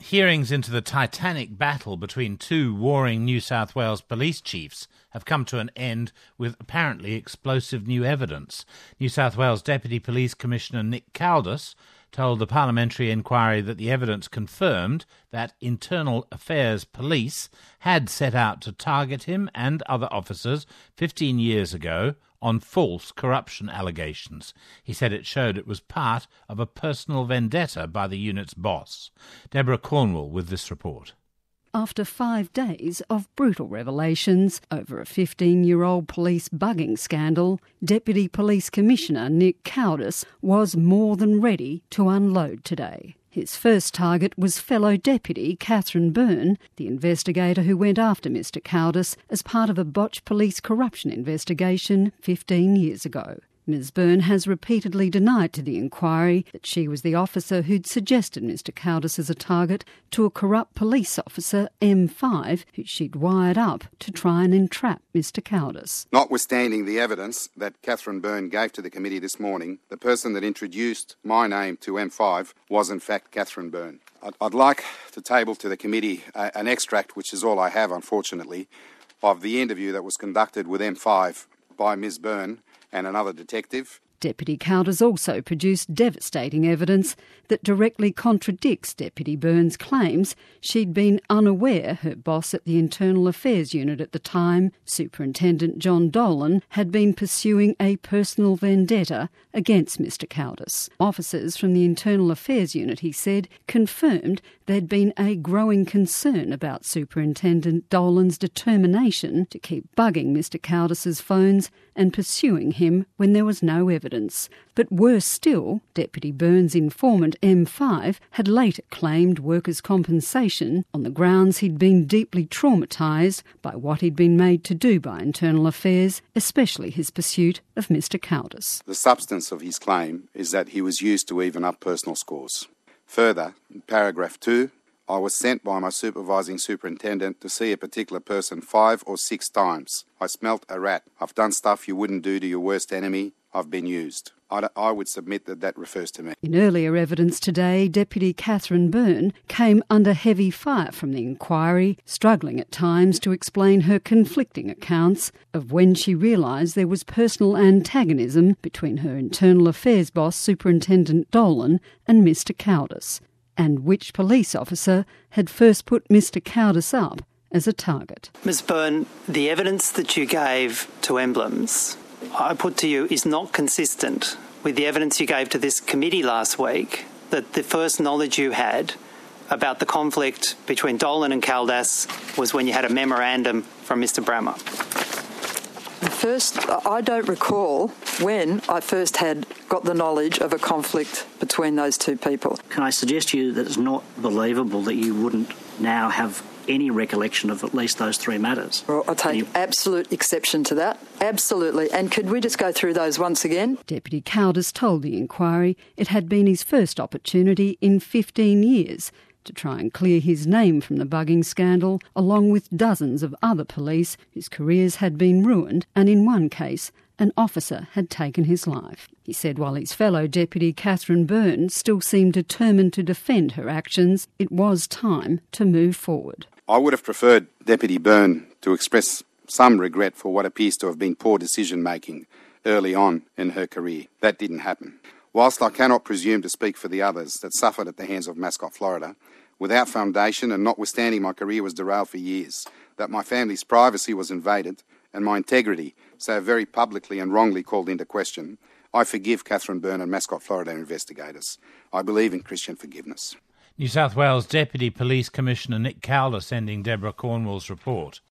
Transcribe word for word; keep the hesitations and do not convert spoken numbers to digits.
Hearings into the titanic battle between two warring New South Wales police chiefs have come to an end with apparently explosive new evidence. New South Wales Deputy Police Commissioner Nick Caldus told the parliamentary inquiry that the evidence confirmed that Internal Affairs Police had set out to target him and other officers fifteen years ago on false corruption allegations. He said it showed it was part of a personal vendetta by the unit's boss. Deborah Cornwall with this report. After five days of brutal revelations over a fifteen-year-old police bugging scandal, Deputy Police Commissioner Nick Caldus was more than ready to unload today. His first target was fellow Deputy Catherine Byrne, the investigator who went after Mr Caldus as part of a botched police corruption investigation fifteen years ago. Ms Byrne has repeatedly denied to the inquiry that she was the officer who'd suggested Mr Caldus as a target to a corrupt police officer, M five, who she'd wired up to try and entrap Mr Caldus. Notwithstanding the evidence that Catherine Byrne gave to the committee this morning, the person that introduced my name to M five was in fact Catherine Byrne. I'd, I'd like to table to the committee uh, an extract, which is all I have unfortunately, of the interview that was conducted with M five by Ms Byrne and another detective. Deputy Caldus also produced devastating evidence that directly contradicts Deputy Byrne's claims she'd been unaware her boss at the Internal Affairs Unit at the time, Superintendent John Dolan, had been pursuing a personal vendetta against Mr Caldus. Officers from the Internal Affairs Unit, he said, confirmed there'd been a growing concern about Superintendent Dolan's determination to keep bugging Mr Caldus's phones and pursuing him when there was no evidence. But worse still, Deputy Byrne's informant M five had later claimed workers' compensation on the grounds he'd been deeply traumatised by what he'd been made to do by Internal Affairs, especially his pursuit of Mr Caldus. The substance of his claim is that he was used to even up personal scores. Further, in paragraph two, I was sent by my supervising superintendent to see a particular person five or six times. I smelt a rat. I've done stuff you wouldn't do to your worst enemy. I've been used. I, I would submit that that refers to me. In earlier evidence today, Deputy Catherine Byrne came under heavy fire from the inquiry, struggling at times to explain her conflicting accounts of when she realised there was personal antagonism between her Internal Affairs boss, Superintendent Dolan, and Mr Caldus, and which police officer had first put Mr Caldus up as a target. Ms Byrne, the evidence that you gave to Emblems, I put to you, is not consistent with the evidence you gave to this committee last week, that the first knowledge you had about the conflict between Dolan and Caldus was when you had a memorandum from Mr Brammer. First, I don't recall when I first had got the knowledge of a conflict between those two people. Can I suggest to you that it's not believable that you wouldn't now have any recollection of at least those three matters? Well, I take you... absolute exception to that. Absolutely. And could we just go through those once again? Deputy Caldus told the inquiry it had been his first opportunity in fifteen years to try and clear his name from the bugging scandal, along with dozens of other police whose careers had been ruined, and in one case, an officer had taken his life. He said while his fellow Deputy Catherine Byrne still seemed determined to defend her actions, it was time to move forward. I would have preferred Deputy Byrne to express some regret for what appears to have been poor decision-making early on in her career. That didn't happen. Whilst I cannot presume to speak for the others that suffered at the hands of Mascot, Florida, without foundation and notwithstanding my career was derailed for years, that my family's privacy was invaded and my integrity so very publicly and wrongly called into question, I forgive Catherine Byrne and Mascot, Florida investigators. I believe in Christian forgiveness. New South Wales Deputy Police Commissioner Nick Caldus ending Deborah Cornwall's report.